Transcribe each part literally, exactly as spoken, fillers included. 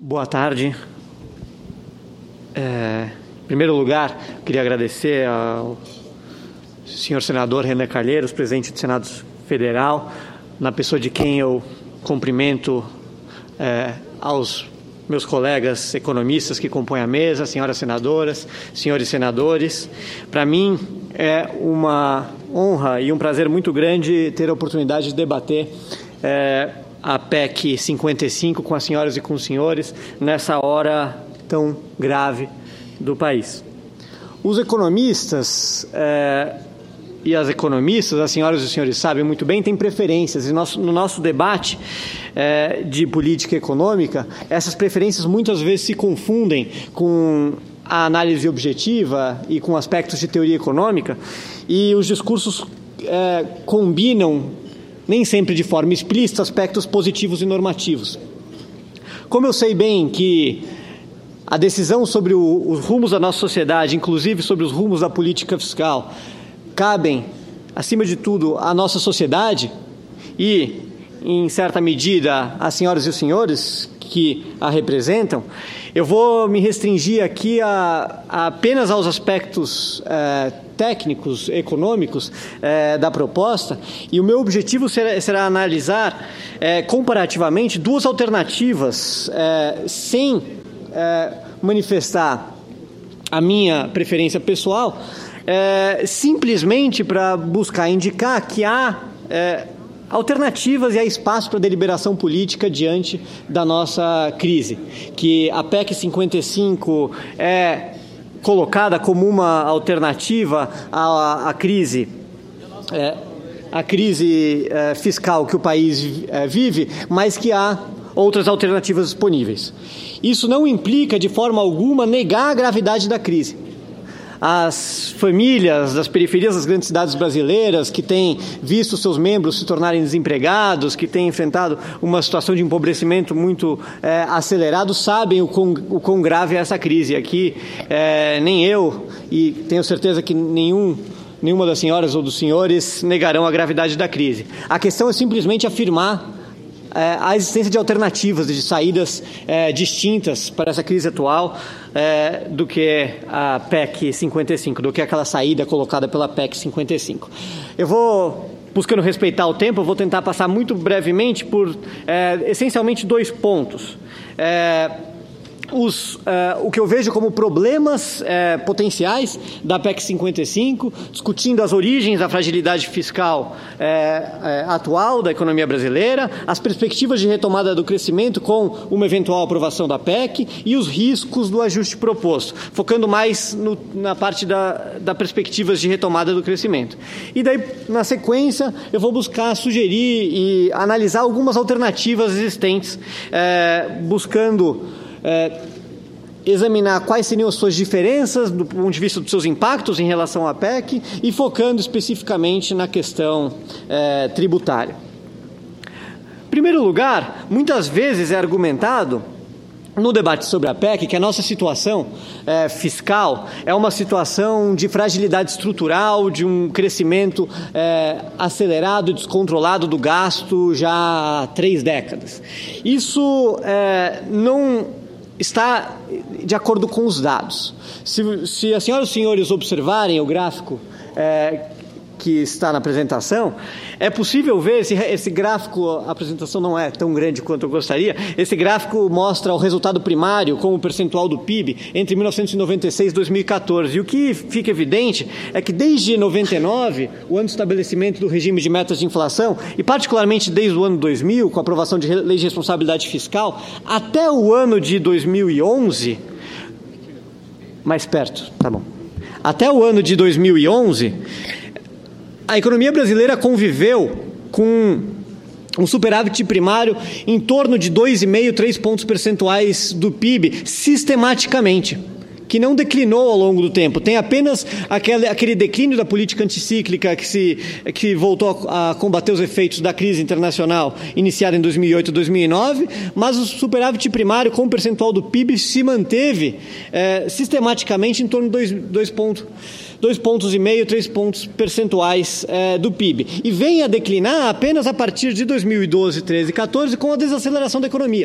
Boa tarde. É, em primeiro lugar, queria agradecer ao senhor senador Renan Calheiros, presidente do Senado Federal, na pessoa de quem eu cumprimento é, aos meus colegas economistas que compõem a mesa, senhoras senadoras, senhores senadores. Para mim é uma honra e um prazer muito grande ter a oportunidade de debater é, a P E C cinquenta e cinco com as senhoras e com os senhores nessa hora tão grave do país. Os economistas é, e as economistas, as senhoras e os senhores sabem muito bem, têm preferências. E nosso, no nosso debate é, de política econômica, essas preferências muitas vezes se confundem com a análise objetiva e com aspectos de teoria econômica, e os discursos é, combinam, nem sempre de forma explícita, aspectos positivos e normativos. Como eu sei bem que a decisão sobre o, os rumos da nossa sociedade, inclusive sobre os rumos da política fiscal, cabem, acima de tudo, à nossa sociedade e, em certa medida, às senhoras e os senhores que a representam, eu vou me restringir aqui a, a apenas aos aspectos eh, técnicos, econômicos eh, da proposta, e o meu objetivo será, será analisar eh, comparativamente duas alternativas eh, sem eh, manifestar a minha preferência pessoal, eh, simplesmente para buscar indicar que há eh, alternativas e há espaço para deliberação política diante da nossa crise, que a P E C cinquenta e cinco é colocada como uma alternativa à, à crise, é, à crise é, fiscal que o país é, vive, mas que há outras alternativas disponíveis. Isso não implica de forma alguma negar a gravidade da crise. As famílias das periferias das grandes cidades brasileiras, que têm visto seus membros se tornarem desempregados, que têm enfrentado uma situação de empobrecimento muito é, acelerado, sabem o quão, o quão grave é essa crise. Aqui, é, nem eu, e tenho certeza que nenhum, nenhuma das senhoras ou dos senhores negarão a gravidade da crise. A questão é simplesmente afirmar É, a existência de alternativas, de saídas é, distintas para essa crise atual é, do que a P E C cinquenta e cinco, do que aquela saída colocada pela P E C cinquenta e cinco. Eu vou, buscando respeitar o tempo, eu vou tentar passar muito brevemente por é, essencialmente dois pontos. É, Os, uh, o que eu vejo como problemas uh, potenciais da P E C cinquenta e cinco, discutindo as origens da fragilidade fiscal uh, uh, atual da economia brasileira, as perspectivas de retomada do crescimento com uma eventual aprovação da P E C e os riscos do ajuste proposto, focando mais no, na parte da, da perspectivas de retomada do crescimento. E daí, na sequência, eu vou buscar sugerir e analisar algumas alternativas existentes, uh, buscando É, examinar quais seriam as suas diferenças do ponto de vista dos seus impactos em relação à P E C e focando especificamente na questão é, tributária. Em primeiro lugar, muitas vezes é argumentado no debate sobre a P E C que a nossa situação é, fiscal é uma situação de fragilidade estrutural, de um crescimento é, acelerado e descontrolado do gasto já há três décadas. Isso é, não está de acordo com os dados. Se, se as senhoras e os senhores observarem o gráfico é, que está na apresentação, é possível ver, esse, esse gráfico, a apresentação não é tão grande quanto eu gostaria, esse gráfico mostra o resultado primário como percentual do P I B entre mil novecentos e noventa e seis e dois mil e quatorze. E o que fica evidente é que desde noventa e nove, o ano de estabelecimento do regime de metas de inflação, e particularmente desde o ano dois mil, com a aprovação de lei de responsabilidade fiscal, até o ano de dois mil e onze, mais perto, tá bom, até o ano de dois mil e onze, a economia brasileira conviveu com um superávit primário em torno de dois vírgula cinco, três pontos percentuais do P I B, sistematicamente, que não declinou ao longo do tempo. Tem apenas aquele, aquele declínio da política anticíclica que, se, que voltou a, a combater os efeitos da crise internacional iniciada em dois mil e oito e dois mil e nove, mas o superávit primário com o percentual do P I B se manteve é, sistematicamente em torno de dois pontos. dois pontos e meio, três pontos percentuais é, do P I B. E vem a declinar apenas a partir de dois mil e doze, treze e quatorze com a desaceleração da economia.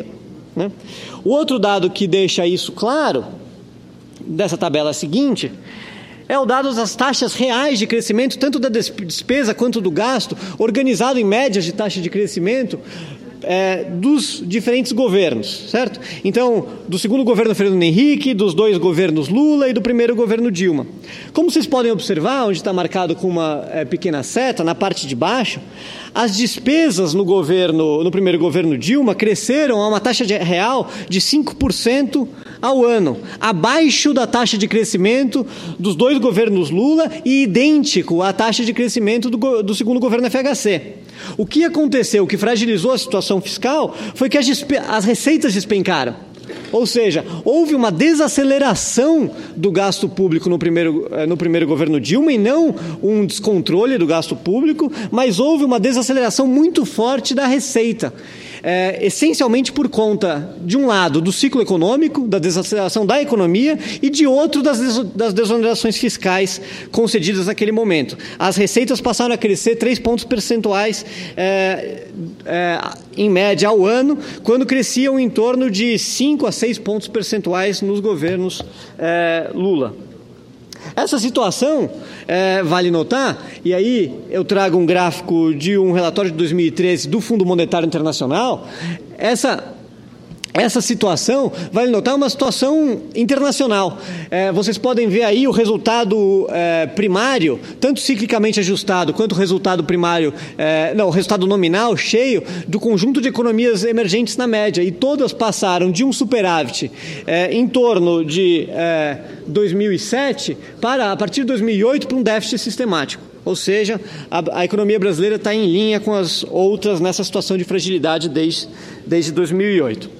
né? O outro dado que deixa isso claro, dessa tabela seguinte, é o dado das taxas reais de crescimento, tanto da despesa quanto do gasto, organizado em médias de taxa de crescimento é, dos diferentes governos, certo? Então, do segundo governo Fernando Henrique, dos dois governos Lula e do primeiro governo Dilma. Como vocês podem observar, onde está marcado com uma é, pequena seta, na parte de baixo, as despesas no governo, no primeiro governo Dilma cresceram a uma taxa de, real de cinco por cento ao ano, abaixo da taxa de crescimento dos dois governos Lula e idêntico à taxa de crescimento do, do segundo governo F H C. O que aconteceu, o que fragilizou a situação fiscal, foi que as, as receitas despencaram. Ou seja, houve uma desaceleração do gasto público no primeiro, no primeiro governo Dilma e não um descontrole do gasto público, mas houve uma desaceleração muito forte da receita. É, essencialmente por conta, de um lado, do ciclo econômico, da desaceleração da economia, e de outro, das, des das desonerações fiscais concedidas naquele momento. As receitas passaram a crescer três pontos percentuais é, é, em média ao ano, quando cresciam em torno de cinco a seis pontos percentuais nos governos é, Lula. Essa situação, é, vale notar, e aí eu trago um gráfico de um relatório de dois mil e treze do Fundo Monetário Internacional, essa... Essa situação, vale notar, é uma situação internacional. É, vocês podem ver aí o resultado é, primário, tanto ciclicamente ajustado, quanto o resultado primário, é, não, o resultado nominal cheio do conjunto de economias emergentes na média. E todas passaram de um superávit é, em torno de é, dois mil e sete para, a partir de dois mil e oito, para um déficit sistemático. Ou seja, a, a economia brasileira está em linha com as outras nessa situação de fragilidade desde, desde dois mil e oito.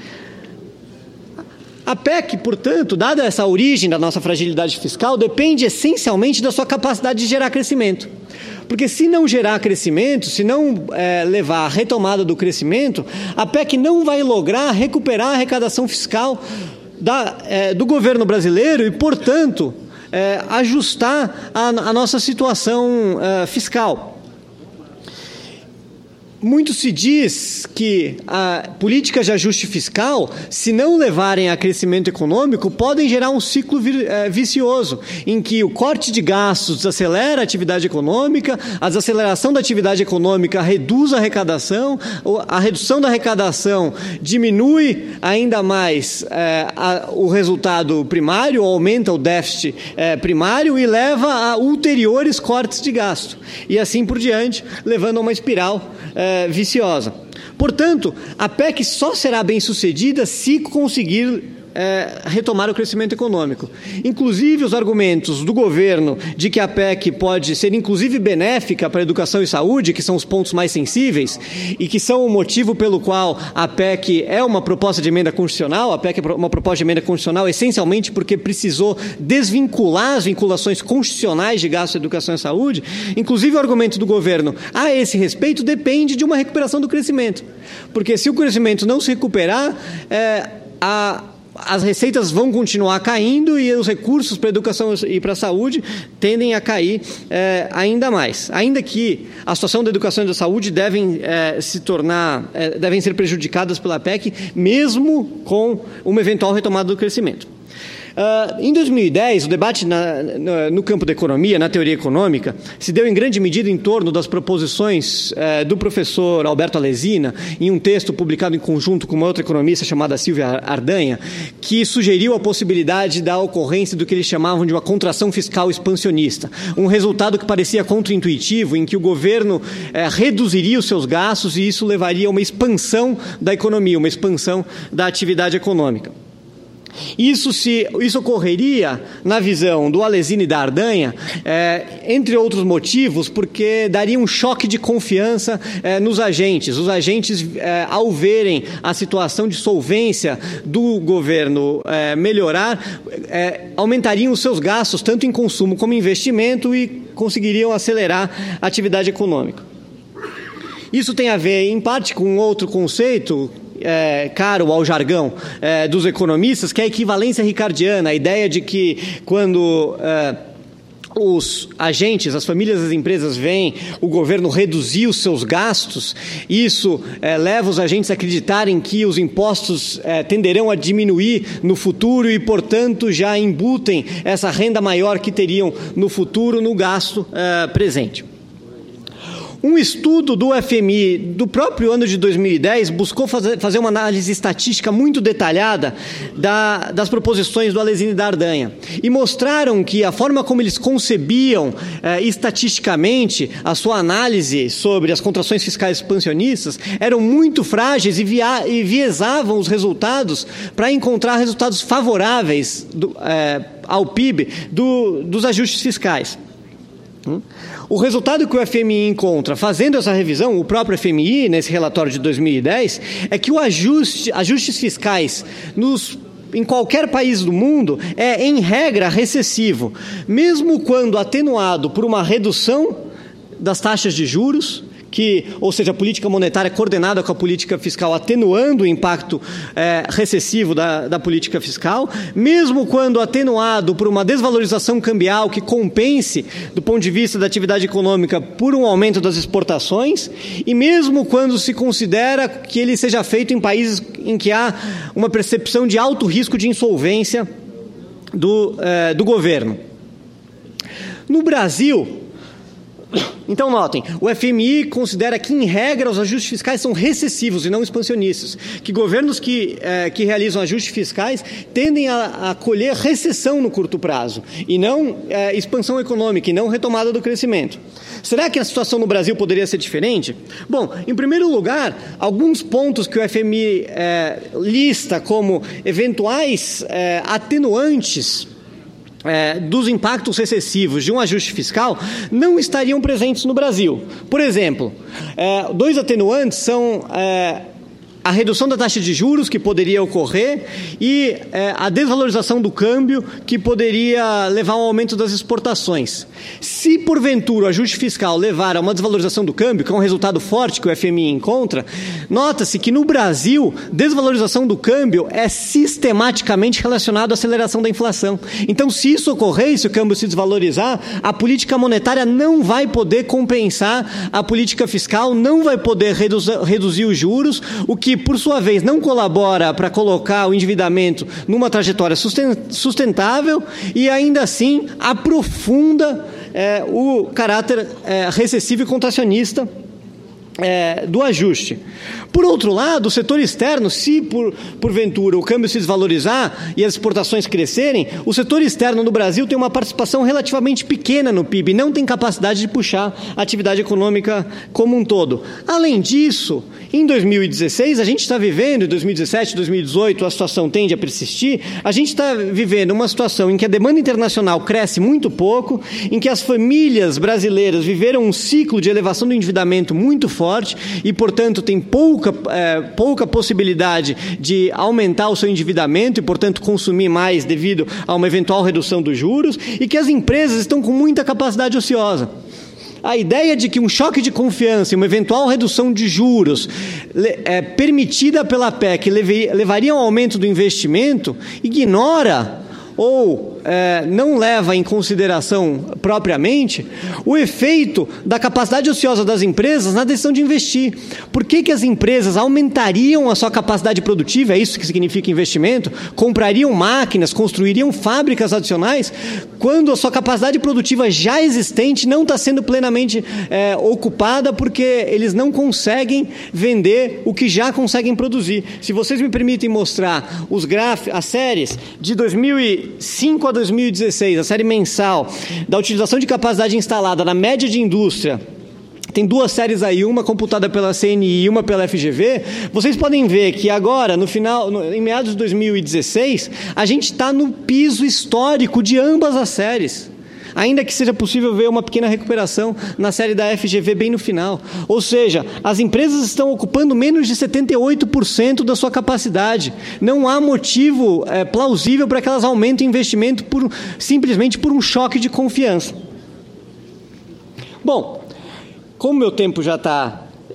A P E C, portanto, dada essa origem da nossa fragilidade fiscal, depende essencialmente da sua capacidade de gerar crescimento. Porque se não gerar crescimento, se não é, levar à retomada do crescimento, a P E C não vai lograr recuperar a arrecadação fiscal da, é, do governo brasileiro e, portanto, é, ajustar a, a nossa situação é, fiscal. Muito se diz que a políticas de ajuste fiscal, se não levarem a crescimento econômico, podem gerar um ciclo vicioso, em que o corte de gastos desacelera a atividade econômica, a desaceleração da atividade econômica reduz a arrecadação, a redução da arrecadação diminui ainda mais é, a, o resultado primário, aumenta o déficit é, primário e leva a ulteriores cortes de gasto. E assim por diante, levando a uma espiral é, viciosa. Portanto, a P E C só será bem-sucedida se conseguir é, retomar o crescimento econômico. Inclusive, os argumentos do governo de que a P E C pode ser, inclusive, benéfica para a educação e saúde, que são os pontos mais sensíveis, e que são o motivo pelo qual a P E C é uma proposta de emenda constitucional. A P E C é uma proposta de emenda constitucional essencialmente porque precisou desvincular as vinculações constitucionais de gasto de educação e saúde. Inclusive, o argumento do governo a esse respeito depende de uma recuperação do crescimento. Porque se o crescimento não se recuperar, é, a as receitas vão continuar caindo e os recursos para a educação e para a saúde tendem a cair é, ainda mais. Ainda que a situação da educação e da saúde devem é, se tornar, é, devem ser prejudicadas pela P E C, mesmo com uma eventual retomada do crescimento. Uh, em dois mil e dez, o debate na, no, no campo da economia, na teoria econômica, se deu em grande medida em torno das proposições uh, do professor Alberto Alesina, em um texto publicado em conjunto com uma outra economista chamada Silvia Ardanha, que sugeriu a possibilidade da ocorrência do que eles chamavam de uma contração fiscal expansionista, um resultado que parecia contraintuitivo, em que o governo uh, reduziria os seus gastos e isso levaria a uma expansão da economia, uma expansão da atividade econômica. Isso, se, isso ocorreria, na visão do Alesina e da Ardanha, é, entre outros motivos, porque daria um choque de confiança é, nos agentes. Os agentes, é, ao verem a situação de solvência do governo é, melhorar, é, aumentariam os seus gastos, tanto em consumo como em investimento, e conseguiriam acelerar a atividade econômica. Isso tem a ver, em parte, com outro conceito É, caro ao jargão é, dos economistas, que é a equivalência ricardiana, a ideia de que quando é, os agentes, as famílias das empresas veem o governo reduzir os seus gastos, isso é, leva os agentes a acreditarem que os impostos é, tenderão a diminuir no futuro e, portanto, já embutem essa renda maior que teriam no futuro no gasto é, presente. Um estudo do F M I do próprio ano de dois mil e dez buscou fazer, fazer uma análise estatística muito detalhada da, das proposições do Alesine e da Ardanha e mostraram que a forma como eles concebiam eh, estatisticamente a sua análise sobre as contrações fiscais expansionistas eram muito frágeis e, via, e viesavam os resultados para encontrar resultados favoráveis do, eh, ao P I B do, dos ajustes fiscais. O resultado que o F M I encontra fazendo essa revisão, o próprio F M I, nesse relatório de dois mil e dez, é que o ajuste, ajustes fiscais nos, em qualquer país do mundo é, em regra, recessivo, mesmo quando atenuado por uma redução das taxas de juros, que, ou seja, a política monetária coordenada com a política fiscal, atenuando o impacto é, recessivo da, da política fiscal, mesmo quando atenuado por uma desvalorização cambial que compense, do ponto de vista da atividade econômica, por um aumento das exportações, e mesmo quando se considera que ele seja feito em países em que há uma percepção de alto risco de insolvência do, é, do governo. No Brasil, então, notem, o F M I considera que, em regra, os ajustes fiscais são recessivos e não expansionistas, que governos que, eh, que realizam ajustes fiscais tendem a, a colher recessão no curto prazo, e não eh, expansão econômica, e não retomada do crescimento. Será que a situação no Brasil poderia ser diferente? Bom, em primeiro lugar, alguns pontos que o F M I eh, lista como eventuais eh, atenuantes É, dos impactos recessivos de um ajuste fiscal não estariam presentes no Brasil. Por exemplo, é, dois atenuantes são é, a redução da taxa de juros que poderia ocorrer e é, a desvalorização do câmbio que poderia levar ao aumento das exportações. Se, porventura, o ajuste fiscal levar a uma desvalorização do câmbio, que é um resultado forte que o F M I encontra, nota-se que no Brasil, desvalorização do câmbio é sistematicamente relacionado à aceleração da inflação. Então, se isso ocorrer, e se o câmbio se desvalorizar, a política monetária não vai poder compensar a política fiscal, não vai poder reduzir, reduzir os juros, o que, por sua vez, não colabora para colocar o endividamento numa trajetória sustentável e, ainda assim, aprofunda é, o caráter é, recessivo e contracionista É, do ajuste. Por outro lado, o setor externo, se por, porventura o câmbio se desvalorizar e as exportações crescerem, o setor externo no Brasil tem uma participação relativamente pequena no P I B, não tem capacidade de puxar a atividade econômica como um todo. Além disso, em dois mil e dezesseis, a gente está vivendo, em dois mil e dezessete, dois mil e dezoito, a situação tende a persistir, a gente está vivendo uma situação em que a demanda internacional cresce muito pouco, em que as famílias brasileiras viveram um ciclo de elevação do endividamento muito forte, forte e, portanto, tem pouca, é, pouca possibilidade de aumentar o seu endividamento e, portanto, consumir mais devido a uma eventual redução dos juros, e que as empresas estão com muita capacidade ociosa. A ideia de que um choque de confiança e uma eventual redução de juros é, permitida pela P E C levaria ao aumento do investimento ignora ou é, não leva em consideração propriamente o efeito da capacidade ociosa das empresas na decisão de investir. Por que que as empresas aumentariam a sua capacidade produtiva, é isso que significa investimento, comprariam máquinas, construiriam fábricas adicionais, quando a sua capacidade produtiva já existente não está sendo plenamente é, ocupada porque eles não conseguem vender o que já conseguem produzir. Se vocês me permitem mostrar os gráficos, as séries de dois mil e cinco a dois mil e dezesseis, a série mensal da utilização de capacidade instalada na média de indústria, tem duas séries aí, uma computada pela C N I e uma pela F G V, vocês podem ver que agora, no final, no, em meados de dois mil e dezesseis, a gente está no piso histórico de ambas as séries. Ainda que seja possível ver uma pequena recuperação na série da F G V bem no final. Ou seja, as empresas estão ocupando menos de setenta e oito por cento da sua capacidade. Não há motivo é, plausível para que elas aumentem o investimento por, simplesmente por um choque de confiança. Bom, como meu tempo já está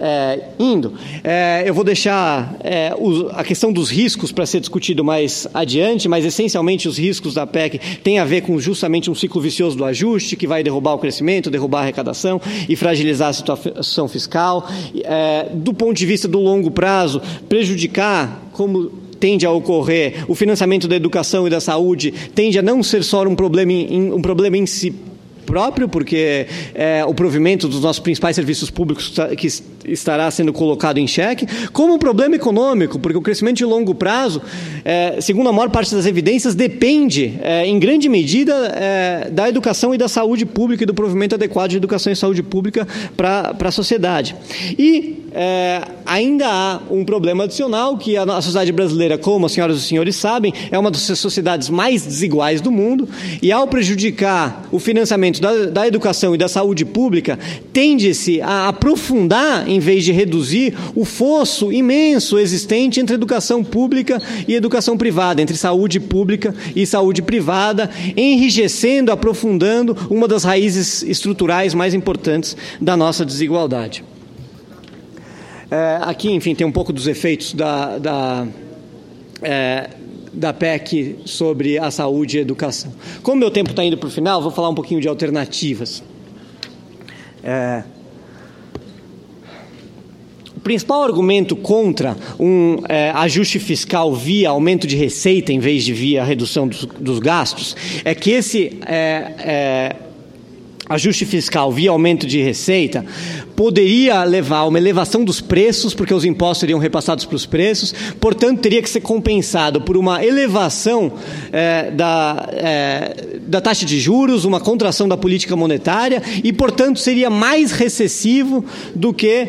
é, indo. É, eu vou deixar é, o, a questão dos riscos para ser discutido mais adiante, mas essencialmente os riscos da P E C têm a ver com justamente um ciclo vicioso do ajuste, que vai derrubar o crescimento, derrubar a arrecadação e fragilizar a situação fiscal. É, do ponto de vista do longo prazo, prejudicar, como tende a ocorrer, o financiamento da educação e da saúde tende a não ser só um problema em, um problema em si próprio, porque é, o provimento dos nossos principais serviços públicos que estará sendo colocado em xeque, como um problema econômico, porque o crescimento de longo prazo, é, segundo a maior parte das evidências, depende, é, em grande medida, é, da educação e da saúde pública e do provimento adequado de educação e saúde pública para a sociedade. E é, ainda há um problema adicional, que a, a sociedade brasileira, como as senhoras e os senhores sabem, é uma das sociedades mais desiguais do mundo, e ao prejudicar o financiamento da, da educação e da saúde pública, tende-se a aprofundar, em vez de reduzir, o fosso imenso existente entre educação pública e educação privada, entre saúde pública e saúde privada, enrijecendo, aprofundando uma das raízes estruturais mais importantes da nossa desigualdade. É, aqui, enfim, tem um pouco dos efeitos da, da, é, da P E C sobre a saúde e a educação. Como meu tempo está indo para o final, vou falar um pouquinho de alternativas. É, o principal argumento contra um é, ajuste fiscal via aumento de receita em vez de via redução dos, dos gastos é que esse é, é, ajuste fiscal via aumento de receita poderia levar a uma elevação dos preços, porque os impostos seriam repassados para os preços, portanto, teria que ser compensado por uma elevação é, da, é, da taxa de juros, uma contração da política monetária e, portanto, seria mais recessivo do que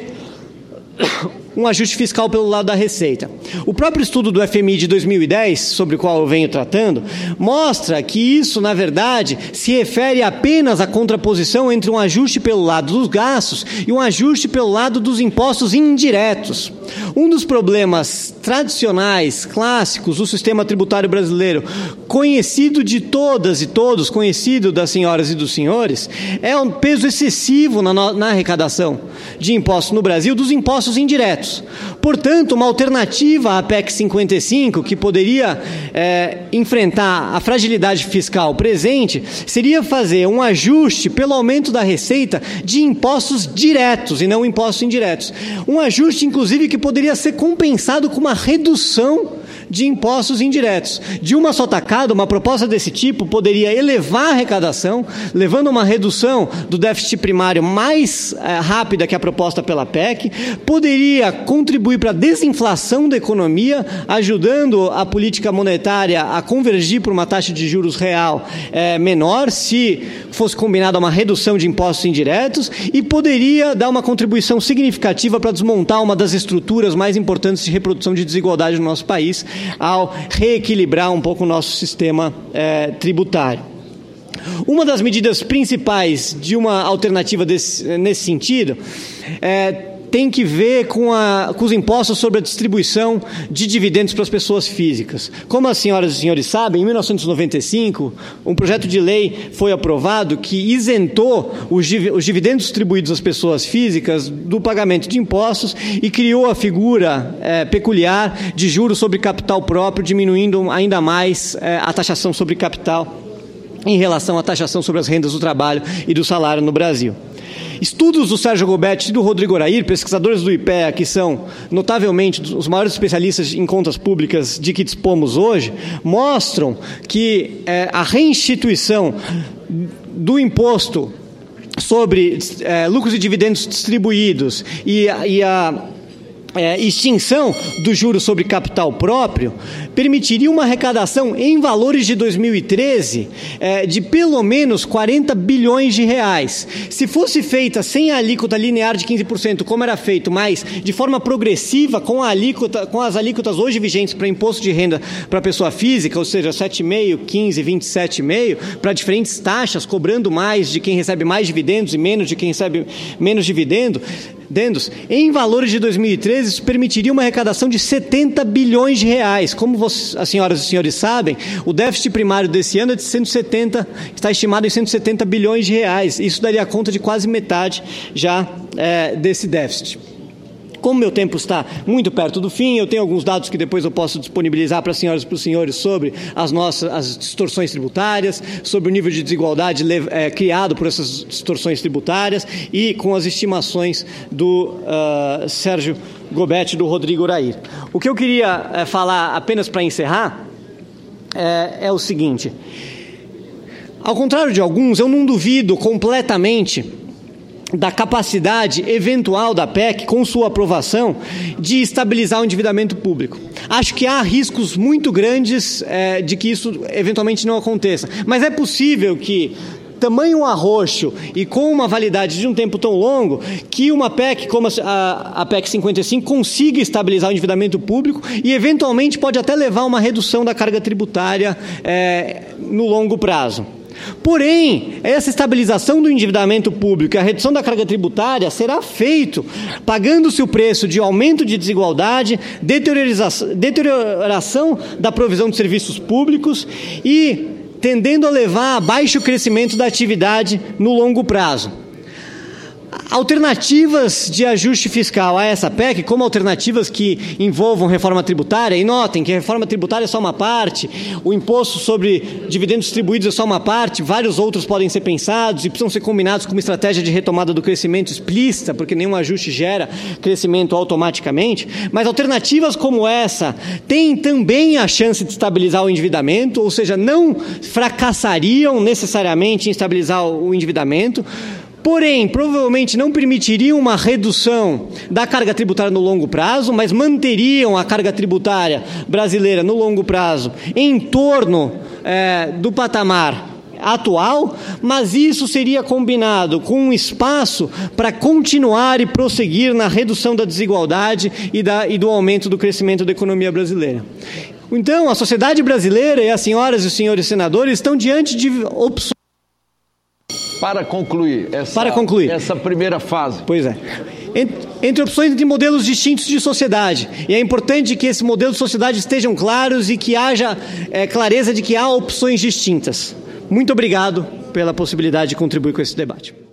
um ajuste fiscal pelo lado da receita. O próprio estudo do F M I de dois mil e dez, sobre o qual eu venho tratando, mostra que isso, na verdade, se refere apenas à contraposição entre um ajuste pelo lado dos gastos e um ajuste pelo lado dos impostos indiretos. Um dos problemas tradicionais, clássicos, do sistema tributário brasileiro, conhecido de todas e todos, conhecido das senhoras e dos senhores, é um peso excessivo na, na arrecadação de impostos no Brasil, dos impostos indiretos. Portanto, uma alternativa à P E C cinquenta e cinco, que poderia é, enfrentar a fragilidade fiscal presente, seria fazer um ajuste pelo aumento da receita de impostos diretos e não impostos indiretos. Um ajuste, inclusive, que poderia ser compensado com uma redução de impostos indiretos. De uma só tacada, uma proposta desse tipo poderia elevar a arrecadação, levando a uma redução do déficit primário mais é, rápida que a proposta pela P E C, poderia contribuir para a desinflação da economia, ajudando a política monetária a convergir para uma taxa de juros real é, menor, se fosse combinada uma redução de impostos indiretos, e poderia dar uma contribuição significativa para desmontar uma das estruturas mais importantes de reprodução de desigualdade no nosso país, ao reequilibrar um pouco o nosso sistema é, tributário. Uma das medidas principais de uma alternativa desse, nesse sentido é, tem que ver com, a, com os impostos sobre a distribuição de dividendos para as pessoas físicas. Como as senhoras e senhores sabem, em mil novecentos e noventa e cinco, um projeto de lei foi aprovado que isentou os, os dividendos distribuídos às pessoas físicas do pagamento de impostos e criou a figura é, peculiar de juros sobre capital próprio, diminuindo ainda mais é, a taxação sobre capital em relação à taxação sobre as rendas do trabalho e do salário no Brasil. Estudos do Sérgio Gobetti e do Rodrigo Orair, pesquisadores do I P E A, que são notavelmente os maiores especialistas em contas públicas de que dispomos hoje, mostram que é, a reinstituição do imposto sobre é, lucros e dividendos distribuídos e, e a É, extinção do juro sobre capital próprio permitiria uma arrecadação em valores de dois mil e treze é, de pelo menos quarenta bilhões de reais. Se fosse feita sem a alíquota linear de quinze por cento, como era feito, mas de forma progressiva, com, a alíquota, com as alíquotas hoje vigentes para imposto de renda para pessoa física, ou seja, sete vírgula cinco, quinze, vinte e sete vírgula cinco, para diferentes taxas, cobrando mais de quem recebe mais dividendos e menos de quem recebe menos dividendo, em valores de dois mil e treze, isso permitiria uma arrecadação de setenta bilhões de reais. Como vocês, as senhoras e senhores sabem, o déficit primário desse ano é de cento e setenta, está estimado em cento e setenta bilhões de reais. Isso daria conta de quase metade já é, desse déficit. Como meu tempo está muito perto do fim, eu tenho alguns dados que depois eu posso disponibilizar para as senhoras e para os senhores sobre as nossas as distorções tributárias, sobre o nível de desigualdade é, criado por essas distorções tributárias e com as estimações do uh, Sérgio Gobetti e do Rodrigo Urair. O que eu queria é, falar apenas para encerrar é, é o seguinte: ao contrário de alguns, eu não duvido completamente da capacidade eventual da P E C, com sua aprovação, de estabilizar o endividamento público. Acho que há riscos muito grandes é, de que isso eventualmente não aconteça. Mas é possível que, tamanho arroxo e com uma validade de um tempo tão longo, que uma P E C como a, a P E C cinquenta e cinco consiga estabilizar o endividamento público e eventualmente pode até levar a uma redução da carga tributária é, no longo prazo. Porém, essa estabilização do endividamento público e a redução da carga tributária será feito pagando-se o preço de aumento de desigualdade, deterioração, deterioração da provisão de serviços públicos e tendendo a levar a baixo crescimento da atividade no longo prazo. Alternativas de ajuste fiscal a essa P E C, como alternativas que envolvam reforma tributária, e notem que a reforma tributária é só uma parte, o imposto sobre dividendos distribuídos é só uma parte, vários outros podem ser pensados e precisam ser combinados com uma estratégia de retomada do crescimento explícita, porque nenhum ajuste gera crescimento automaticamente, mas alternativas como essa têm também a chance de estabilizar o endividamento, ou seja, não fracassariam necessariamente em estabilizar o endividamento, porém, provavelmente não permitiriam uma redução da carga tributária no longo prazo, mas manteriam a carga tributária brasileira no longo prazo em torno é, do patamar atual, mas isso seria combinado com um espaço para continuar e prosseguir na redução da desigualdade e, da, e do aumento do crescimento da economia brasileira. Então, a sociedade brasileira e as senhoras e os senhores senadores estão diante de opções. Para concluir, essa, Para concluir essa primeira fase. Pois é. Entre opções de modelos distintos de sociedade. E é importante que esses modelos de sociedade estejam claros e que haja é, clareza de que há opções distintas. Muito obrigado pela possibilidade de contribuir com esse debate.